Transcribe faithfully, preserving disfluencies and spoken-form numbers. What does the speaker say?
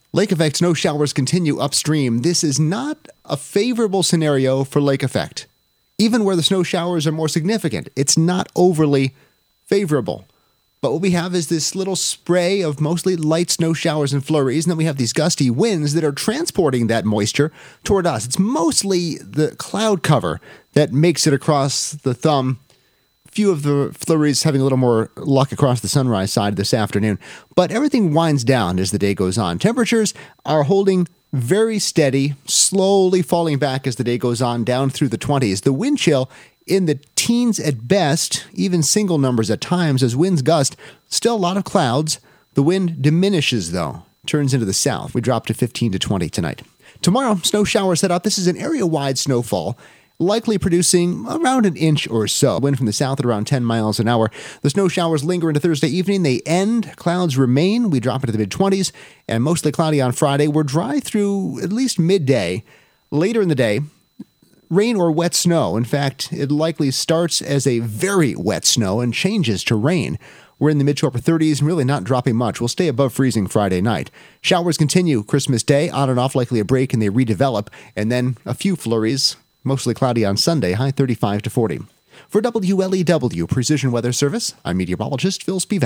Lake effect snow showers continue upstream. This is not a favorable scenario for lake effect. Even where the snow showers are more significant, it's not overly favorable. But what we have is this little spray of mostly light snow showers and flurries, and then we have these gusty winds that are transporting that moisture toward us. It's mostly the cloud cover that makes it across the thumb. Few of the flurries having a little more luck across the sunrise side this afternoon. But everything winds down as the day goes on. Temperatures are holding very steady, slowly falling back as the day goes on, down through the twenties. The wind chill in the teens at best, even single numbers at times as winds gust. Still a lot of clouds. The wind diminishes, though, turns into the south. We drop to fifteen to twenty tonight. Tomorrow, snow showers set up. This is an area-wide snowfall, likely producing around an inch or so. Wind from the south at around ten miles an hour. The snow showers linger into Thursday evening. They end. Clouds remain. We drop into the mid-twenties and mostly cloudy on Friday. We're dry through at least midday. Later in the day, rain or wet snow. In fact, it likely starts as a very wet snow and changes to rain. We're in the mid to upper thirties and really not dropping much. We'll stay above freezing Friday night. Showers continue Christmas Day, on and off, likely a break, and they redevelop. And then a few flurries. Mostly cloudy on Sunday, high thirty-five to forty. For W L E W Precision Weather Service, I'm meteorologist Phil Spivak.